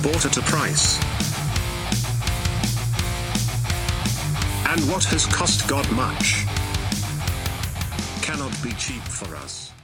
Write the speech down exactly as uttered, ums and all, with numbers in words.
bought at a price. And what has cost God much cannot be cheap for us.